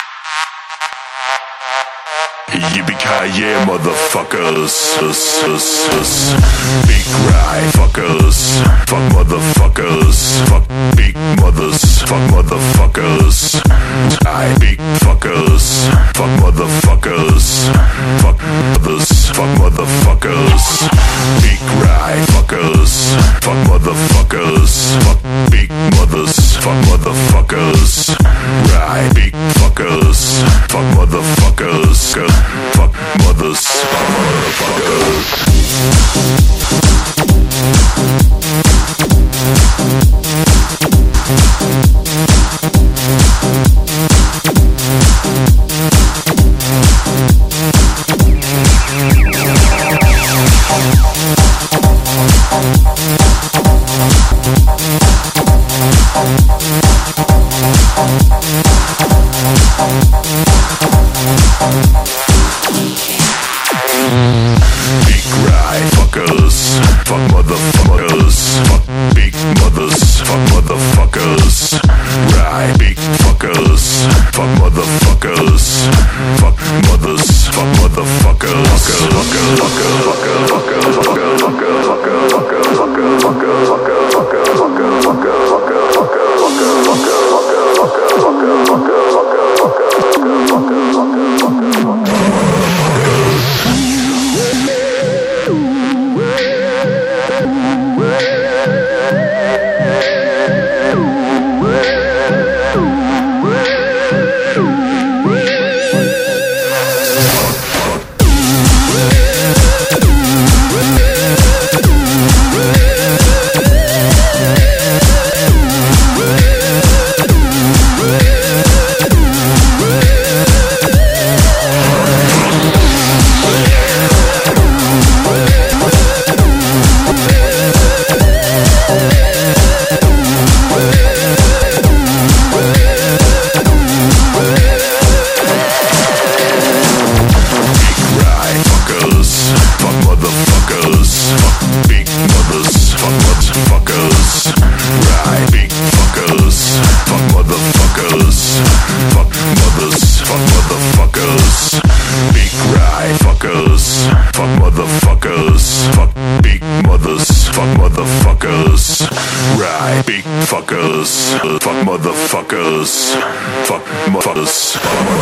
Yippee-ki-yay, motherfuckers. Big ride, fuckers. Fuck motherfuckers. Fuck big mothers. Fuck motherfuckers. I big fuckers. Fuck motherfuckers. Fuck mothers. Fuck motherfuckers. Big ride, fuckers. Fuck motherfuckers. Fuck big mothers. Fuck motherfuckers. Ride big fuckers. Fuck motherfuckers. Fuck mothers. Fuck motherfuckers. Big ride, fuckers. Fuck motherfuckers. Fuck big mothers. Fuck motherfuckers. Ride big fuckers. Fuck motherfuckers. Fuck mothers. Fuck motherfuckers. Right, big fuckers. Fuck motherfuckers. Fuck mothers.